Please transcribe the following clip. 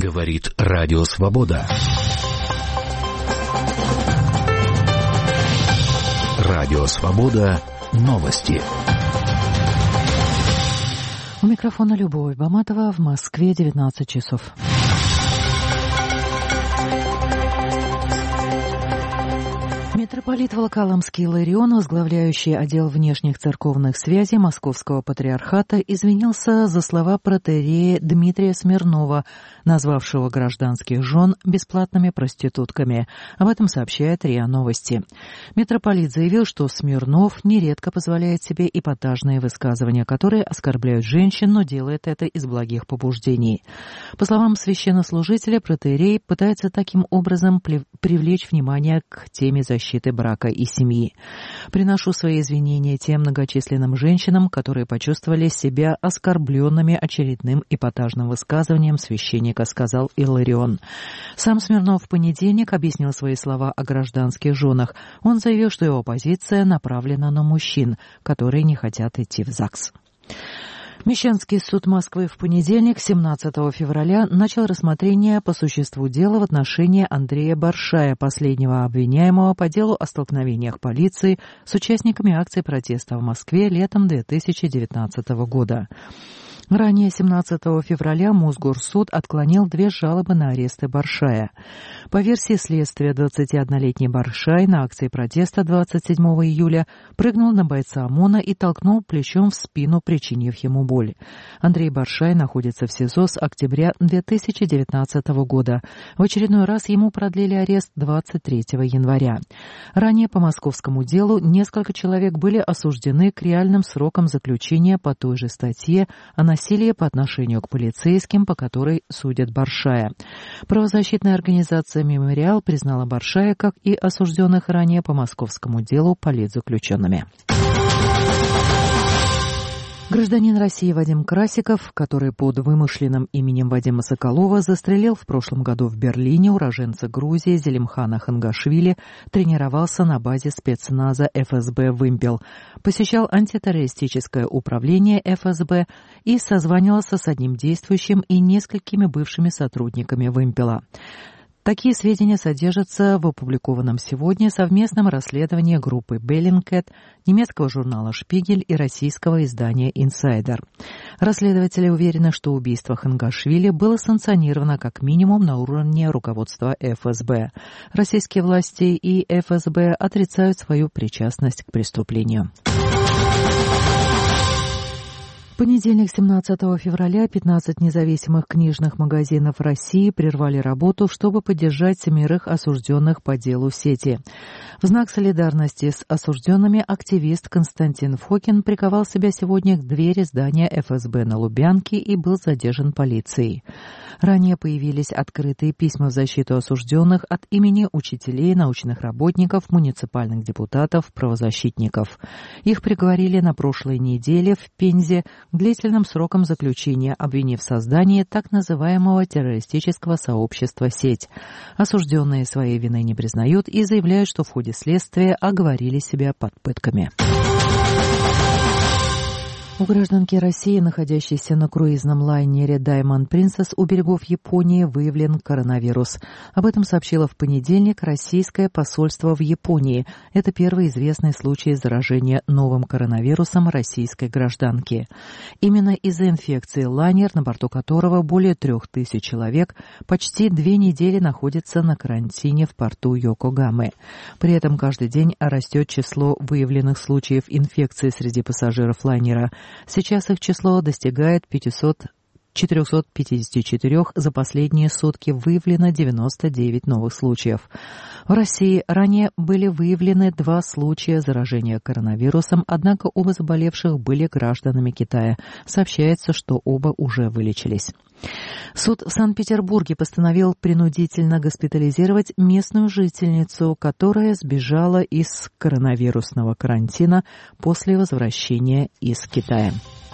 Говорит Радио Свобода. Радио Свобода. Новости. У микрофона Любовь Баматова. В Москве 19 часов. Митрополит Волоколамский Иларион, возглавляющий отдел внешних церковных связей Московского патриархата, извинился за слова протоиерея Дмитрия Смирнова, назвавшего гражданских жен бесплатными проститутками. Об этом сообщает РИА Новости. Митрополит заявил, что Смирнов нередко позволяет себе эпатажные высказывания, которые оскорбляют женщин, но делает это из благих побуждений. По словам священнослужителя, протоиерей пытается таким образом привлечь внимание к теме защиты брака и семьи. Приношу свои извинения тем многочисленным женщинам, которые почувствовали себя оскорбленными очередным эпатажным высказыванием священника, сказал Иларион. Сам Смирнов в понедельник объяснил свои слова о гражданских женах. Он заявил, что его позиция направлена на мужчин, которые не хотят идти в ЗАГС. Мещанский суд Москвы в понедельник, 17 февраля, начал рассмотрение по существу дела в отношении Андрея Баршая, последнего обвиняемого по делу о столкновениях полиции с участниками акции протеста в Москве летом 2019 года. Ранее, 17 февраля, Мосгорсуд отклонил 2 жалобы на аресты Баршая. По версии следствия, 21-летний Баршай на акции протеста 27 июля прыгнул на бойца ОМОНа и толкнул плечом в спину, причинив ему боль. Андрей Баршай находится в СИЗО с октября 2019 года. В очередной раз ему продлили арест 23 января. Ранее по московскому делу несколько человек были осуждены к реальным срокам заключения по той же статье о насилие по отношению к полицейским, по которой судят Баршая. Правозащитная организация «Мемориал» признала Баршая, как и осужденных ранее по московскому делу, политзаключенными. Гражданин России Вадим Красиков, который под вымышленным именем Вадима Соколова застрелил в прошлом году в Берлине уроженца Грузии Зелимхана Хангашвили, тренировался на базе спецназа ФСБ «Вымпел», посещал антитеррористическое управление ФСБ и созванивался с одним действующим и несколькими бывшими сотрудниками «Вымпела». Такие сведения содержатся в опубликованном сегодня совместном расследовании группы Bellingcat, немецкого журнала «Шпигель» и российского издания «Инсайдер». Расследователи уверены, что убийство Хангашвили было санкционировано как минимум на уровне руководства ФСБ. Российские власти и ФСБ отрицают свою причастность к преступлению. В понедельник, 17 февраля, 15 независимых книжных магазинов России прервали работу, чтобы поддержать 7 осужденных по делу сети. В знак солидарности с осужденными активист Константин Фокин приковал себя сегодня к двери здания ФСБ на Лубянке и был задержан полицией. Ранее появились открытые письма в защиту осужденных от имени учителей, научных работников, муниципальных депутатов, правозащитников. Их приговорили на прошлой неделе в Пензе к длительным срокам заключения, обвинив в создании так называемого террористического сообщества «Сеть». Осужденные своей вины не признают и заявляют, что в ходе следствия оговорили себя под пытками. У гражданки России, находящейся на круизном лайнере Diamond Princess у берегов Японии, выявлен коронавирус. Об этом сообщило в понедельник российское посольство в Японии. Это первый известный случай заражения новым коронавирусом российской гражданки. Именно из-за инфекции лайнер, на борту которого более 3000 человек, почти 2 недели находится на карантине в порту Йокогамы. При этом каждый день растет число выявленных случаев инфекции среди пассажиров лайнера. Сейчас их число достигает 454, за последние сутки выявлено 99 новых случаев. В России ранее были выявлены 2 случая заражения коронавирусом, однако оба заболевших были гражданами Китая. Сообщается, что оба уже вылечились. Суд в Санкт-Петербурге постановил принудительно госпитализировать местную жительницу, которая сбежала из коронавирусного карантина после возвращения из Китая.